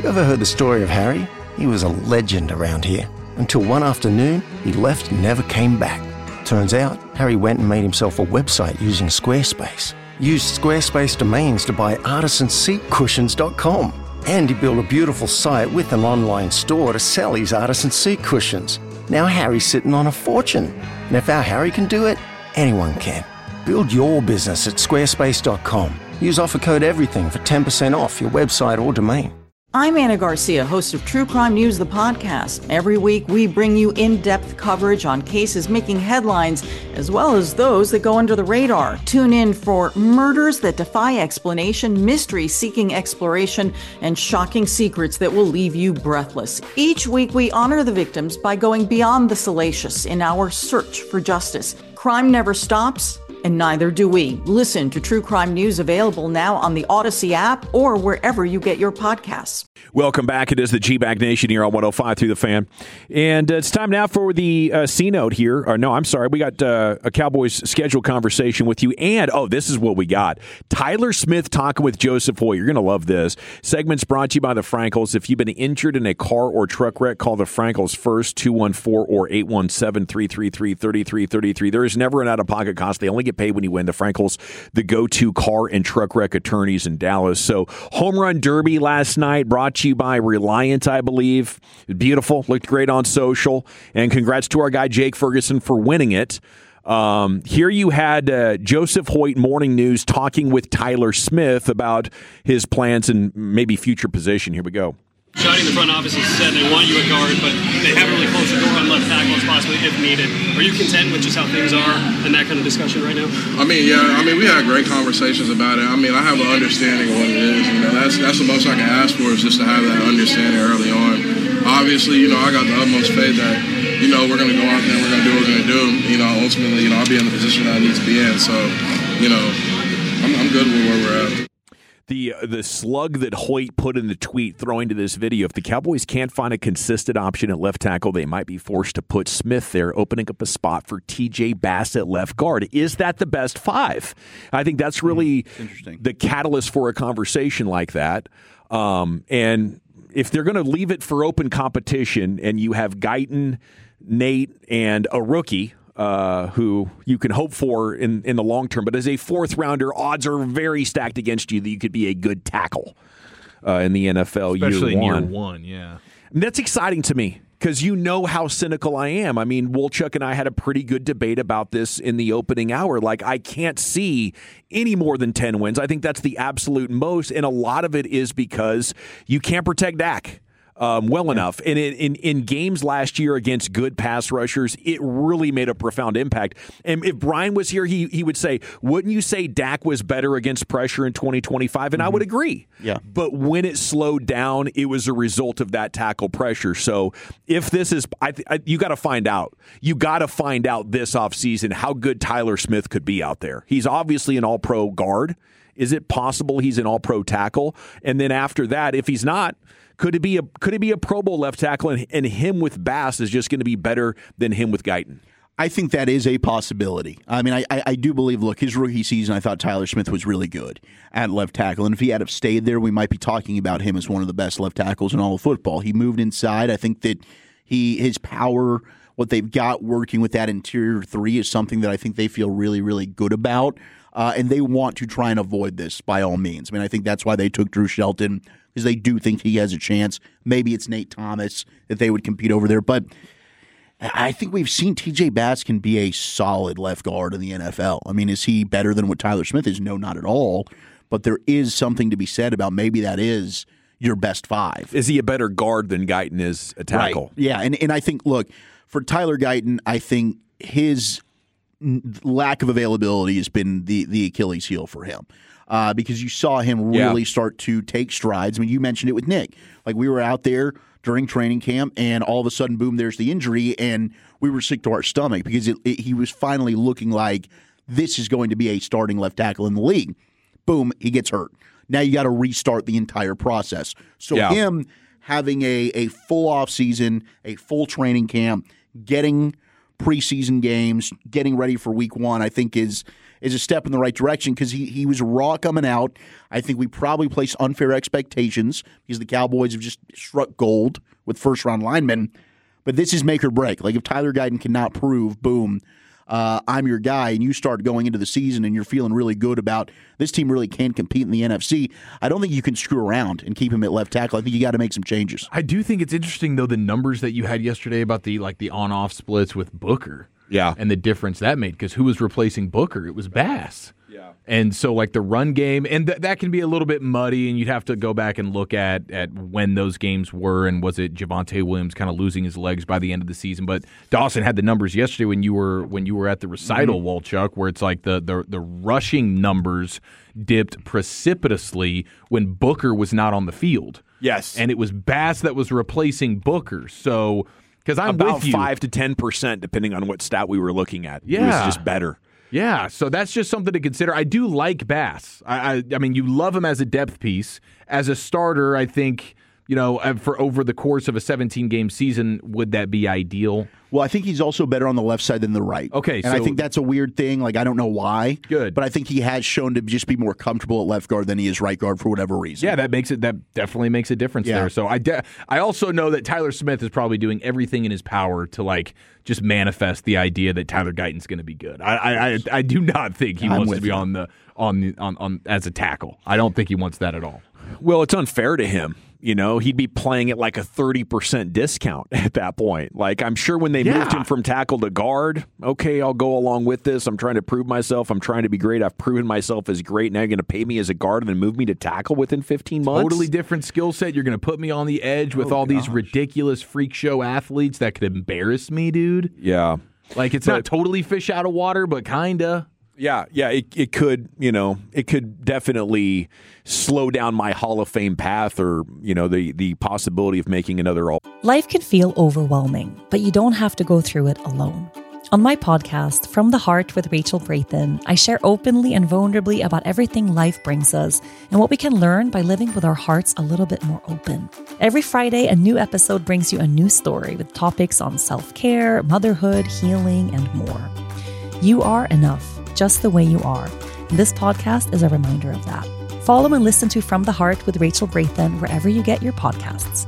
ever heard the story of Harry? He was a legend around here. Until one afternoon, he left and never came back. Turns out, Harry went and made himself a website using Squarespace. Used Squarespace domains to buy artisanseatcushions.com. And he built a beautiful site with an online store to sell his artisan seat cushions. Now Harry's sitting on a fortune. And if our Harry can do it, anyone can. Build your business at squarespace.com. Use offer code EVERYTHING for 10% off your website or domain. I'm Anna Garcia, host of True Crime News, the podcast. Every week, we bring you in-depth coverage on cases making headlines, as well as those that go under the radar. Tune in for murders that defy explanation, mystery seeking exploration, and shocking secrets that will leave you breathless. Each week, we honor the victims by going beyond the salacious in our search for justice. Crime never stops, and neither do we. Listen to True Crime News, available now on the Odyssey app or wherever you get your podcasts. Welcome back. It is the G-Bag Nation here on 105 through the Fan. And it's time now for the C-Note here. Or no, I'm sorry. We got a Cowboys scheduled conversation with you. And, this is what we got. Tyler Smith talking with Joseph Hoyt. You're going to love this. Segment's brought to you by the Frankels. If you've been injured in a car or truck wreck, call the Frankels first, 214 or 817-333-3333. There is never an out-of-pocket cost. They only get paid when you win. The Frankels, the go-to car and truck wreck attorneys in Dallas. So, Home Run Derby last night, brought to you by Reliant, I believe. Beautiful. Looked great on social. And congrats to our guy Jake Ferguson for winning it. Here you had Joseph Hoyt, Morning News, talking with Tyler Smith about his plans and maybe future position. Here we go. Scotty in the front office has said they want you at guard, but they haven't really closed the door on left tackle as possibly if needed. Are you content with just how things are in that kind of discussion right now? We had great conversations about it. I have an understanding of what it is. That's the most I can ask for, is just to have that understanding early on. Obviously, I got the utmost faith that, we're going to go out there and we're going to do what we're going to do. Ultimately, I'll be in the position that I need to be in. So, I'm good with where we're at. The slug that Hoyt put in the tweet throwing to this video, if the Cowboys can't find a consistent option at left tackle, they might be forced to put Smith there, opening up a spot for T.J. Bass at left guard. Is that the best five? I think that's really the catalyst for a conversation like that. And if they're going to leave it for open competition and you have Guyton, Nate, and a rookie who you can hope for in the long term. But as a fourth-rounder, odds are very stacked against you that you could be a good tackle in the NFL especially year one. in year one, yeah. And that's exciting to me because you know how cynical I am. Wolchuk and I had a pretty good debate about this in the opening hour. I can't see any more than 10 wins. I think that's the absolute most, and a lot of it is because you can't protect Dak well enough. And in games last year against good pass rushers, it really made a profound impact. And if Brian was here, he would say, wouldn't you say Dak was better against pressure in 2025? And I would agree. Yeah. But when it slowed down, it was a result of that tackle pressure. So if this is, you got to find out. You got to find out this offseason how good Tyler Smith could be out there. He's obviously an all-pro guard. Is it possible he's an all-pro tackle? And then after that, if he's not, could it be a Pro Bowl left tackle, and him with Bass is just going to be better than him with Guyton? I think that is a possibility. I do believe, look, his rookie season, I thought Tyler Smith was really good at left tackle. And if he had have stayed there, we might be talking about him as one of the best left tackles in all of football. He moved inside. I think that his power, what they've got working with that interior three, is something that I think they feel really, really good about. And they want to try and avoid this by all means. I think that's why they took Drew Shelton, because they do think he has a chance. Maybe it's Nate Thomas that they would compete over there. But I think we've seen T.J. Bass can be a solid left guard in the NFL. Is he better than what Tyler Smith is? No, not at all. But there is something to be said about maybe that is your best five. Is he a better guard than Guyton is a tackle? Right. Yeah, and I think, look, for Tyler Guyton, I think his lack of availability has been the Achilles heel for him. Because you saw him really start to take strides. You mentioned it with Nick. We were out there during training camp, and all of a sudden, boom, there's the injury, and we were sick to our stomach because he was finally looking like this is going to be a starting left tackle in the league. Boom, he gets hurt. Now you got to restart the entire process. So him having a full offseason, a full training camp, getting preseason games, getting ready for week one, I think is is a step in the right direction because he was raw coming out. I think we probably placed unfair expectations because the Cowboys have just struck gold with first-round linemen. But this is make or break. Like if Tyler Guyton cannot prove, boom, I'm your guy, and you start going into the season and you're feeling really good about this team really can compete in the NFC, I don't think you can screw around and keep him at left tackle. I think you got to make some changes. I do think it's interesting, though, the numbers that you had yesterday about the on-off splits with Booker. Yeah. And the difference that made, because who was replacing Booker? It was Bass. Yeah. And so, like, the run game, and that can be a little bit muddy, and you'd have to go back and look at when those games were, and was it Javonte Williams kind of losing his legs by the end of the season? But Dawson had the numbers yesterday when you were at the recital, Walchuk, where it's like the rushing numbers dipped precipitously when Booker was not on the field. Yes. And it was Bass that was replacing Booker. So, because I'm about with you. 5 to 10%, depending on what stat we were looking at. Yeah. It was just better. Yeah, so that's just something to consider. I do like Bass. I mean, you love him as a depth piece. As a starter, I think, for over the course of a 17-game season, would that be ideal? Well, I think he's also better on the left side than the right. Okay, and I think that's a weird thing. Like, I don't know why. Good. But I think he has shown to just be more comfortable at left guard than he is right guard for whatever reason. Yeah, that definitely makes a difference there. So I also know that Tyler Smith is probably doing everything in his power to, just manifest the idea that Tyler Guyton's going to be good. I do not think he wants to be on as a tackle. I don't think he wants that at all. Well, it's unfair to him. He'd be playing at like a 30% discount at that point. Like, I'm sure when they moved him from tackle to guard, okay, I'll go along with this. I'm trying to prove myself. I'm trying to be great. I've proven myself as great. Now you're going to pay me as a guard and then move me to tackle within 15 months? Totally different skill set. You're going to put me on the edge with all these ridiculous freak show athletes that could embarrass me, dude. Yeah. Like, it's not totally fish out of water, but kind of. Yeah, it could, it could definitely slow down my Hall of Fame path or, the possibility of making another all. Life can feel overwhelming, but you don't have to go through it alone. On my podcast, From the Heart with Rachel Brathen, I share openly and vulnerably about everything life brings us and what we can learn by living with our hearts a little bit more open. Every Friday, a new episode brings you a new story with topics on self-care, motherhood, healing, and more. You are enough, just the way you are. And this podcast is a reminder of that. Follow and listen to From the Heart with Rachel Brathen wherever you get your podcasts.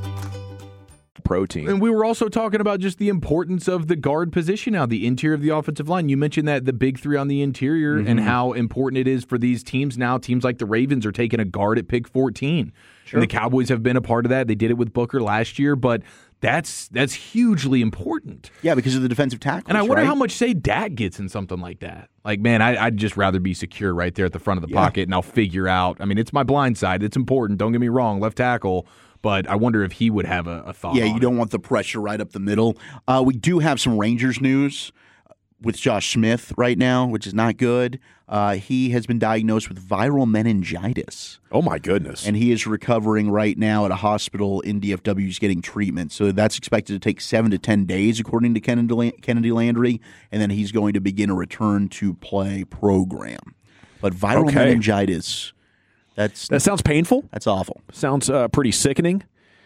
Protein. And we were also talking about just the importance of the guard position now, the interior of the offensive line. You mentioned that the big three on the interior and how important it is for these teams now. Teams like the Ravens are taking a guard at pick 14. Sure. And the Cowboys have been a part of that. They did it with Booker last year, but that's hugely important. Yeah, because of the defensive tackles. And I wonder how much say Dak gets in something like that. Like, man, I'd just rather be secure right there at the front of the pocket, and I'll figure out. I mean, it's my blind side. It's important. Don't get me wrong, left tackle. But I wonder if he would have a thought. Yeah, you don't want the pressure right up the middle. We do have some Rangers news with Josh Smith right now, which is not good. He has been diagnosed with viral meningitis. Oh, my goodness. And he is recovering right now at a hospital in DFW. He's getting treatment. So that's expected to take 7 to 10 days, according to Kennedy Landry. And then he's going to begin a return-to-play program. But viral meningitis, that sounds painful. That's awful. Sounds pretty sickening.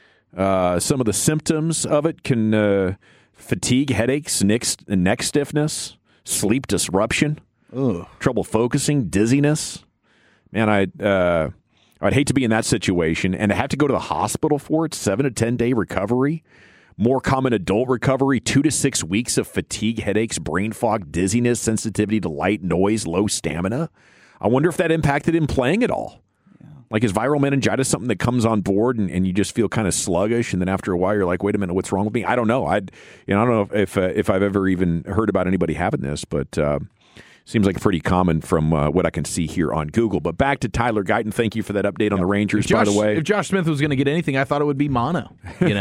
Some of the symptoms of it can fatigue, headaches, neck stiffness, sleep disruption, trouble focusing, dizziness. Man, I'd hate to be in that situation and to have to go to the hospital for it. 7 to 10 day recovery. More common adult recovery, 2 to 6 weeks of fatigue, headaches, brain fog, dizziness, sensitivity to light, noise, low stamina. I wonder if that impacted him playing at all. Like, is viral meningitis something that comes on board and you just feel kind of sluggish, and then after a while you're like, wait a minute, what's wrong with me? I don't know. I don't know if I've ever even heard about anybody having this, but seems like pretty common from what I can see here on Google. But back to Tyler Guyton. Thank you for that update on the Rangers, by the way. If Josh Smith was going to get anything, I thought it would be mono,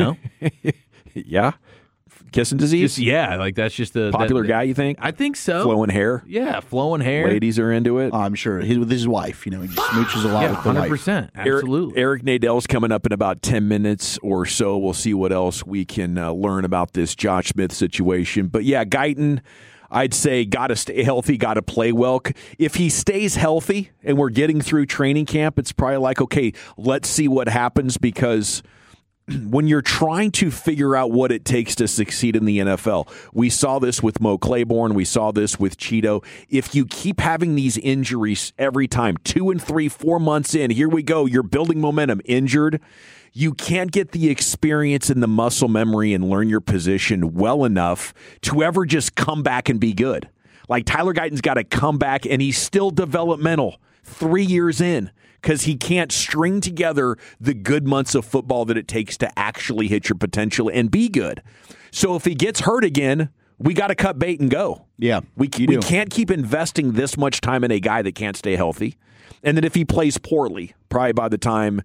Yeah. Kissing disease? Like that's just a popular guy, you think? I think so. Flowing hair? Yeah, flowing hair. Ladies are into it. I'm sure. With his wife, he just smooches a lot with the 100%. wife. Absolutely. Eric Nadell's coming up in about 10 minutes or so. We'll see what else we can learn about this Josh Smith situation. But yeah, Guyton, I'd say got to stay healthy, got to play well. If he stays healthy and we're getting through training camp, it's probably like, okay, let's see what happens, because when you're trying to figure out what it takes to succeed in the NFL, we saw this with Mo Claiborne, we saw this with Cheeto. If you keep having these injuries every time, 2 and 3, 4 months in, here we go, you're building momentum, injured, you can't get the experience and the muscle memory and learn your position well enough to ever just come back and be good. Like Tyler Guyton's got to come back, and he's still developmental 3 years in, because he can't string together the good months of football that it takes to actually hit your potential and be good. So if he gets hurt again, we got to cut bait and go. Yeah, we can't keep investing this much time in a guy that can't stay healthy. And then if he plays poorly, probably by the time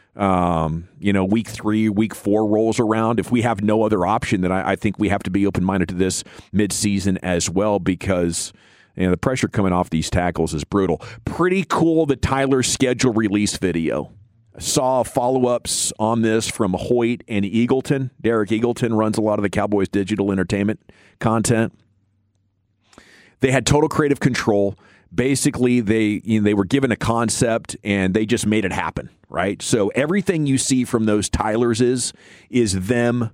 week 3, week 4 rolls around, if we have no other option, then I think we have to be open-minded to this midseason as well, because the pressure coming off these tackles is brutal. Pretty cool, the Tyler schedule release video. Saw follow-ups on this from Hoyt and Eagleton. Derek Eagleton runs a lot of the Cowboys digital entertainment content. They had total creative control. Basically, they were given a concept, and they just made it happen, right? So everything you see from those Tylers is them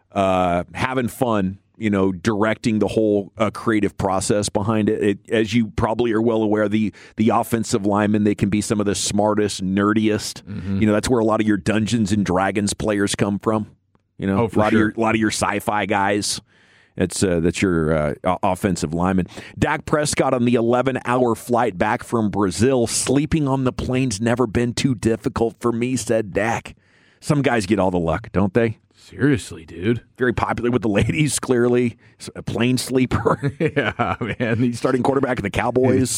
having fun, directing the whole creative process behind it. As you probably are well aware, the offensive linemen, they can be some of the smartest, nerdiest. Mm-hmm. That's where a lot of your Dungeons and Dragons players come from. A lot of your sci-fi guys. That's your offensive lineman. Dak Prescott on the 11-hour flight back from Brazil. Sleeping on the plane's never been too difficult for me, said Dak. Some guys get all the luck, don't they? Seriously, dude. Very popular with the ladies, clearly. A plane sleeper. Yeah, man. He's starting quarterback in the Cowboys.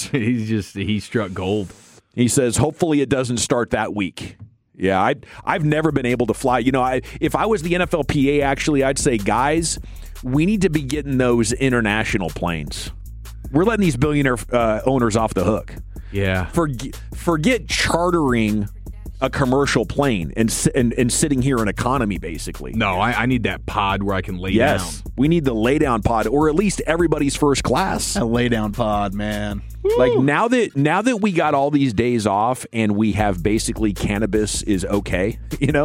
He struck gold. He says, hopefully it doesn't start that week. Yeah, I've never been able to fly. If I was the NFLPA, actually, I'd say, guys, we need to be getting those international planes. We're letting these billionaire owners off the hook. Yeah. Forget chartering a commercial plane and sitting here in economy, basically. No, I need that pod where I can lay down. Yes, we need the lay down pod, or at least everybody's first class. A lay down pod, man. Woo. Like now that we got all these days off and we have basically cannabis is okay,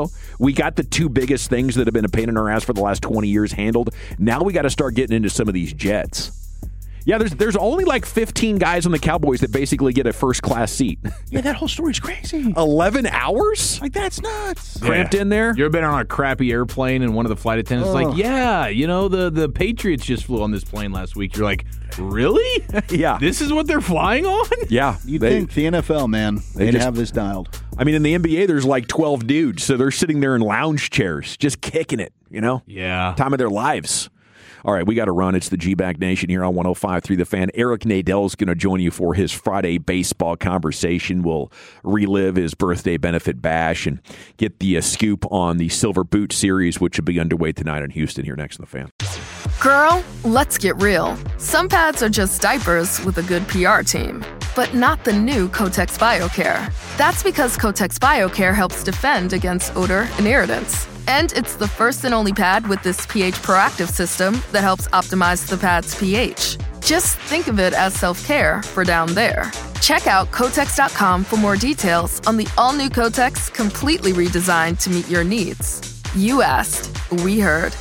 we got the 2 biggest things that have been a pain in our ass for the last 20 years handled. Now we got to start getting into some of these jets. Yeah, there's only like 15 guys on the Cowboys that basically get a first-class seat. Yeah, that whole story's crazy. 11 hours? Like, that's nuts. Cramped in there? You ever been on a crappy airplane and one of the flight attendants is like, yeah, the Patriots just flew on this plane last week. You're like, really? Yeah. This is what they're flying on? Yeah. You'd think the NFL, man, they'd have this dialed. I mean, in the NBA, there's like 12 dudes, so they're sitting there in lounge chairs, just kicking it, Yeah. Time of their lives. All right, we got to run. It's the G-Back Nation here on 105.3 The Fan. Eric Nadel is going to join you for his Friday baseball conversation. We'll relive his birthday benefit bash and get the scoop on the Silver Boot Series, which will be underway tonight in Houston here next on The Fan. Girl, let's get real. Some pads are just diapers with a good PR team. But not the new Kotex BioCare. That's because Kotex BioCare helps defend against odor and irritants. And it's the first and only pad with this pH proactive system that helps optimize the pad's pH. Just think of it as self-care for down there. Check out Kotex.com for more details on the all-new Kotex, completely redesigned to meet your needs. You asked, we heard.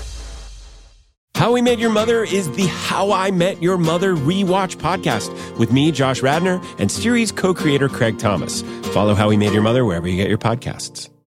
How We Met Your Mother is the How I Met Your Mother rewatch podcast with me, Josh Radnor, and series co-creator Craig Thomas. Follow How We Met Your Mother wherever you get your podcasts.